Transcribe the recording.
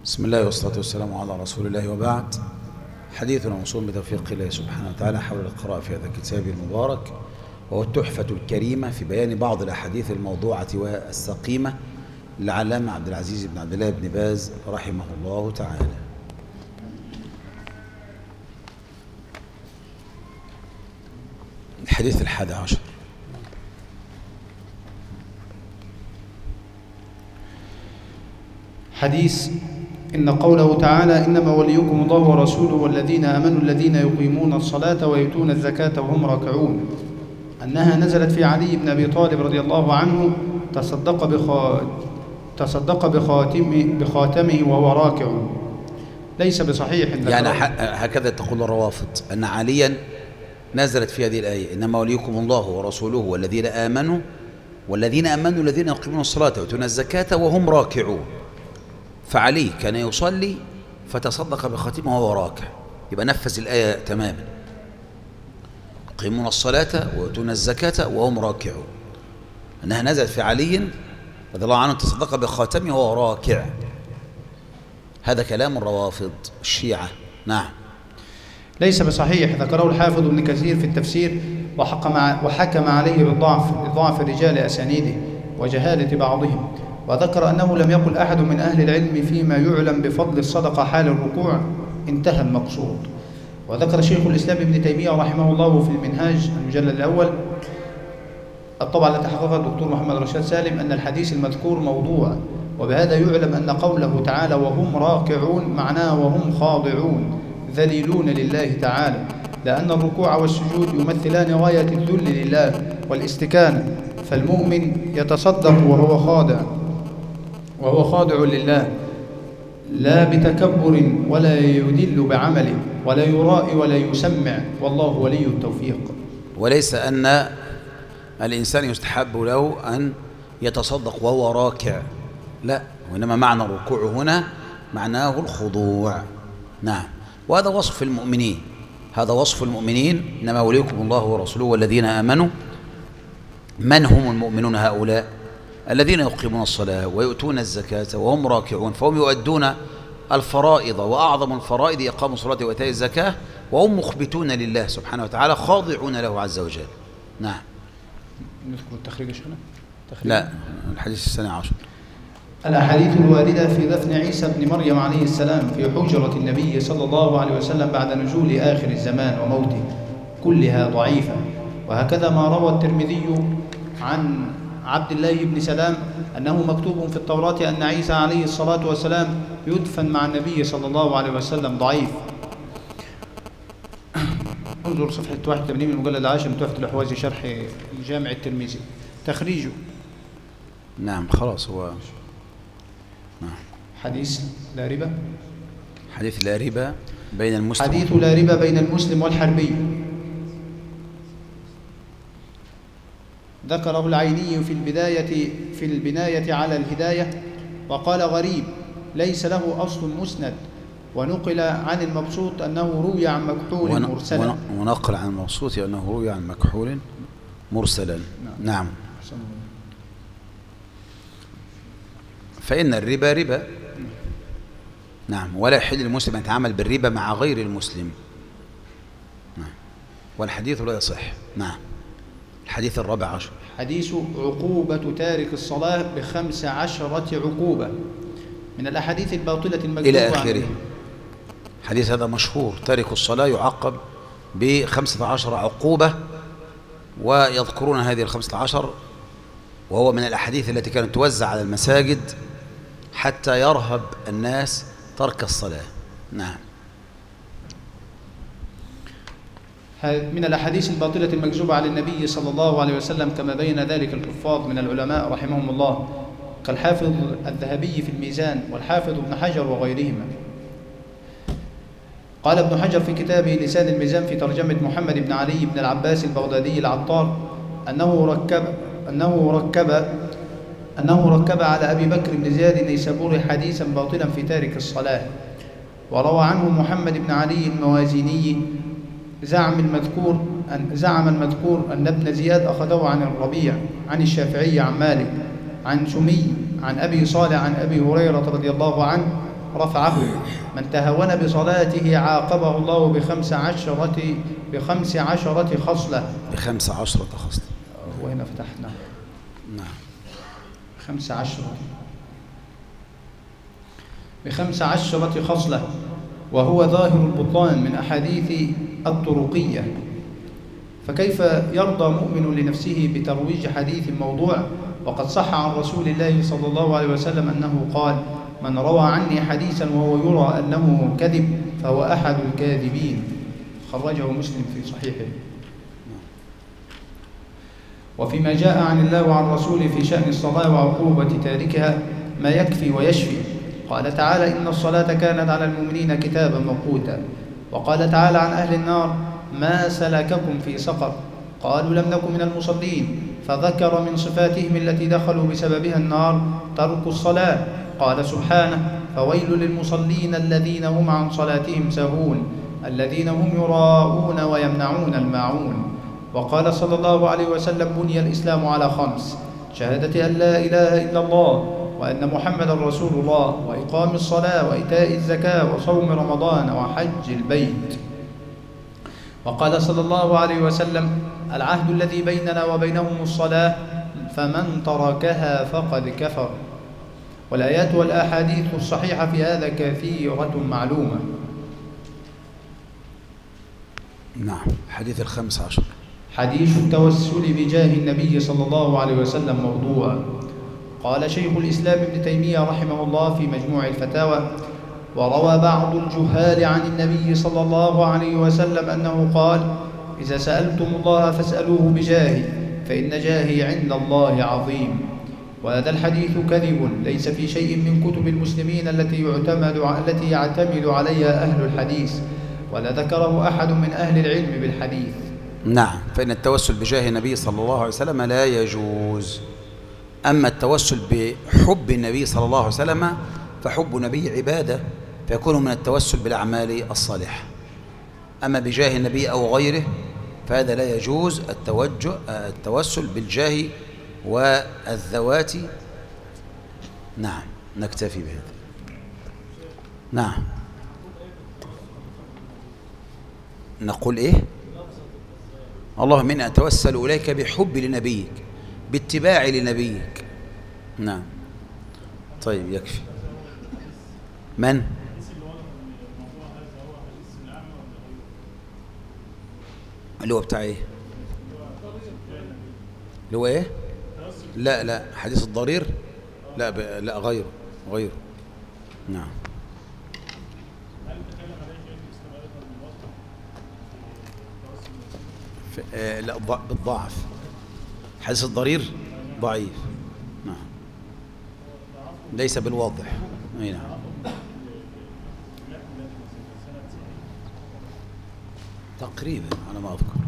بسم الله والصلاة والسلام على رسول الله، وبعد. حديثنا موصول بتوفيق الله سبحانه وتعالى حول القراءة في هذا الكتاب المبارك، وهو التحفة الكريمة في بيان بعض الأحاديث الموضوعة والسقيمة للعلامة عبد العزيز بن عبد الله بن باز رحمه الله تعالى. الحديث 11. حديث إن قوله تعالى إنما وليكم الله ورسوله والذين آمنوا الذين يقيمون الصلاة ويؤتون الزكاة وهم راكعون، أنها نزلت في علي بن أبي طالب رضي الله عنه تصدق بخاتمه وهو راكع. ليس بصحيح يعني هكذا تقول الروافض أن عليا نزلت في هذه الآية إنما وليكم الله ورسوله والذين آمنوا الذين يقيمون الصلاة ويؤتون الزكاة وهم راكعون. فعلي كان يصلي فتصدق بخاتمه وهو راكع، يبقى نفذ الآية تماما. يقيمون الصلاة ويؤتون الزكاة وهم راكعون، أنها نزلت في علي رضي الله عنه تصدق بخاتمه وهو راكع. هذا كلام الروافض الشيعة. نعم. ليس بصحيح، ذكره الحافظ ابن كثير في التفسير وحكم عليه بضعف رجال أسانيده وجهالة بعضهم، وذكر أنه لم يقل أحد من أهل العلم فيما يعلم بفضل الصدقة حال الركوع. انتهى المقصود. وذكر شيخ الإسلام ابن تيمية رحمه الله في المنهاج المجلد الأول الطبعة التي حققها الدكتور محمد رشاد سالم أن الحديث المذكور موضوع، وبهذا يعلم أن قوله تعالى وهم راكعون معناه وهم خاضعون ذليلون لله تعالى، لأن الركوع والسجود يمثلان غاية الذل لله والاستكانة، فالمؤمن يتصدق وهو خاضع لله، لا بتكبر ولا يدل بعمله ولا يرائي ولا يسمع، والله ولي التوفيق. وليس أن الإنسان يستحب له أن يتصدق وهو راكع، لا، وإنما معنى الركوع هنا معناه الخضوع. نعم. وهذا وصف المؤمنين، هذا وصف المؤمنين. إنما وليكم الله ورسوله والذين آمنوا. من هم المؤمنون هؤلاء؟ الذين يقيمون الصلاة ويؤتون الزكاة وهم راكعون، فهم يؤدون الفرائض، وأعظم الفرائض إقام الصلاة وإيتاء الزكاة، وهم مخبتون لله سبحانه وتعالى خاضعون له عز وجل. نعم. نذكر التخريج هنا؟ لا، الحديث 12. الأحاديث الواردة في دفن عيسى بن مريم عليه السلام في حجرة النبي صلى الله عليه وسلم بعد نزول آخر الزمان وموته كلها ضعيفة، وهكذا ما روى الترمذي عن عبد الله بن سلام أنه مكتوب في التوراة أن عيسى عليه الصلاة والسلام يدفن مع النبي صلى الله عليه وسلم ضعيف. انظر صفحة 81 من المجلد 10 من تحفة الأحوازي شرح الجامع الترمذي تخريجه. نعم، خلاص هو. نعم. حديث لا ربا. حديث لا ربا بين المسلم. حديث لا ربا بين المسلم والحربي. ذكره العيني في البناية على الهداية، وقال غريب ليس له أصل مسند، ونقل عن المبسوط أنه روي عن مكحول مرسلا. ونقل عن المبسوط أنه روي عن مكحول مرسلا. نعم. فإن الربا ربا. نعم. ولا يحل المسلم أن يتعامل بالربا مع غير المسلم. نعم. والحديث لا يصح. نعم. الحديث 14. حديث عقوبة تارك الصلاة ب15 عقوبة من الأحاديث الباطلة المكتوبة إلى آخره. حديث هذا مشهور، تارك الصلاة يعاقب ب15 عقوبة، ويذكرون هذه ال15، وهو من الأحاديث التي كانت توزع على المساجد حتى يرهب الناس ترك الصلاة. نعم. من الأحاديث الباطلة المكذوبة على النبي صلى الله عليه وسلم كما بين ذلك الحفاظ من العلماء رحمهم الله كالحافظ الذهبي في الميزان والحافظ ابن حجر وغيرهما. قال ابن حجر في كتابه لسان الميزان في ترجمة محمد بن علي بن العباس البغدادي العطار أنه ركب على أبي بكر بن زياد النيسابوري حديثا باطلا في تارك الصلاة. وروى عنه محمد بن علي الموازيني زعم المذكور أن ابن زياد أخذه عن الربيع عن الشافعي عن مالك عن سمي عن أبي صالح عن أبي هريرة رضي الله عنه رفعه. من تهاون بصلاته عاقبه الله ب15 خصلة. ب15 خصلة. وهنا فتحنا. نعم. 15 خصلة، وهو ظاهر البطلان من أحاديث الطرقية. فكيف يرضى مؤمن لنفسه بترويج حديث موضوع وقد صح عن رسول الله صلى الله عليه وسلم أنه قال: من روى عني حديثا وهو يرى أنه كذب فهو أحد الكاذبين. خرجه مسلم في صحيحه. وفيما جاء عن الله وعن رسوله في شأن الصلاة وعقوبة تاركها ما يكفي ويشفي. قال تعالى: إن الصلاة كانت على المؤمنين كتابا موقوتا. وقال تعالى عن أهل النار: ما سلككم في سقر؟ قالوا: لم نكن من المصلين. فذكر من صفاتهم التي دخلوا بسببها النار ترك الصلاة. قال سبحانه: فويل للمصلين الذين هم عن صلاتهم ساهون الذين هم يراءون ويمنعون الماعون. وقال صلى الله عليه وسلم: بني الإسلام على 5: شهادة أن لا إله إلا الله وأن محمدا رسول الله وإقام الصلاة وإيتاء الزكاة وصوم رمضان وحج البيت. وقال صلى الله عليه وسلم: العهد الذي بيننا وبينهم الصلاة فمن تركها فقد كفر. والآيات والأحاديث الصحيحة في هذا كثيرة معلومة. نعم. حديث 15. حديث التوسل بجاه النبي صلى الله عليه وسلم موضوع. قال شيخ الإسلام ابن تيمية رحمه الله في مجموع الفتاوى: وروى بعض الجهال عن النبي صلى الله عليه وسلم أنه قال: إذا سألتم الله فاسألوه بجاهي فإن جاهي عند الله عظيم. وهذا الحديث كذب ليس في شيء من كتب المسلمين التي يعتمد عليها أهل الحديث، ولا ذكره أحد من أهل العلم بالحديث. نعم. فإن التوسل بجاه النبي صلى الله عليه وسلم لا يجوز. أما التوسل بحب النبي صلى الله عليه وسلم فحب النبي عبادة، فيكون من التوسل بالأعمال الصالحة. أما بجاه النبي أو غيره فهذا لا يجوز التوسل بالجاه والذوات. نعم. نكتفي بهذا. نعم. نقول إيه؟ اللهم إني أتوسل إليك بحب لنبيك، باتباع لنبيك. نعم. طيب يكفي. من؟ اللي هو بتاع ايه؟ اللي هو ايه؟ لا حديث الضرير. لا غيره. نعم. لا بالضعف. حديث الضرير ضعيف. نعم. ليس بالواضح. اي نعم. تقريبا على ما أذكر.